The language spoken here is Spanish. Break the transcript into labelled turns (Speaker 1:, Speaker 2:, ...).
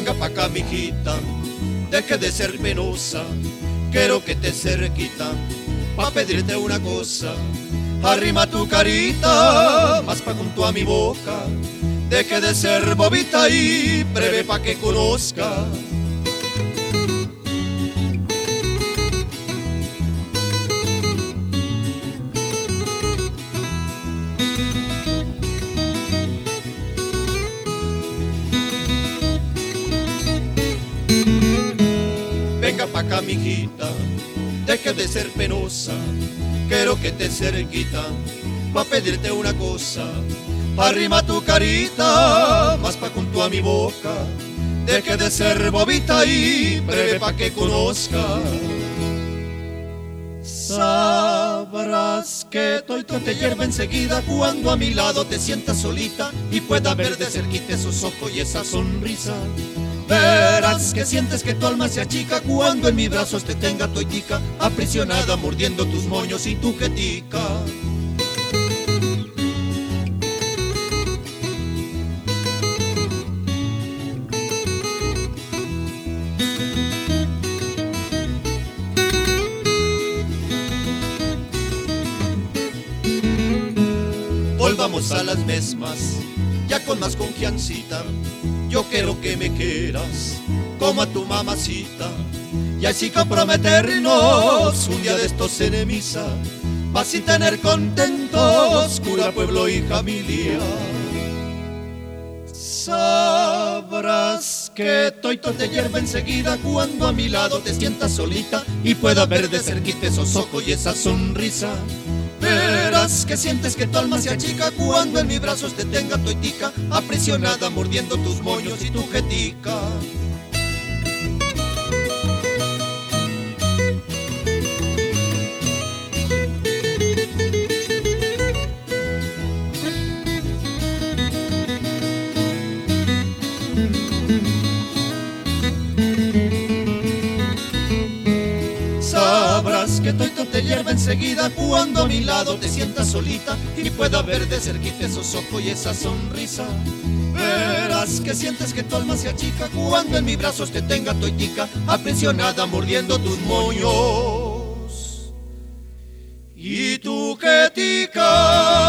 Speaker 1: Venga pa' acá, mijita, deje de ser penosa, quiero que te cerquita, pa' pedirte una cosa. Arrima tu carita, más pa' junto a mi boca, deje de ser bobita y breve pa' que conozca. Venga pa' acá, mijita, deje de ser penosa, quiero que te cerquita, pa' pedirte una cosa. Arrima tu carita, más pa' junto a mi boca, deje de ser bobita y breve pa' que conozca. Sabrás que toito te hierve enseguida cuando a mi lado te sientas solita y pueda ver de cerquita esos ojos y esa sonrisa. Verás que sientes que tu alma se achica cuando en mis brazos te tenga toitica, aprisionada mordiendo tus moños y tu jetica. Volvamos a las mismas, ya con más confiancita. Yo quiero que me quieras como a tu mamacita, y así comprometernos un día de estos enemisa, vas a tener contentos cura, pueblo y familia. Sabrás que toito te hierve enseguida cuando a mi lado te sientas solita y pueda ver de cerquita esos ojos y esa sonrisa. Verás que sientes que tu alma se achica cuando en mis brazos te tenga toitica, aprisionada mordiendo tus moños y tu jetica. Sabrás que toito te hierve enseguida cuando a mi lado te sientas solita y pueda ver de cerquita esos ojos y esa sonrisa. Verás que sientes que tu alma se achica cuando en mis brazos te tenga toitica, aprisionada mordiendo tus moños y tu jetica.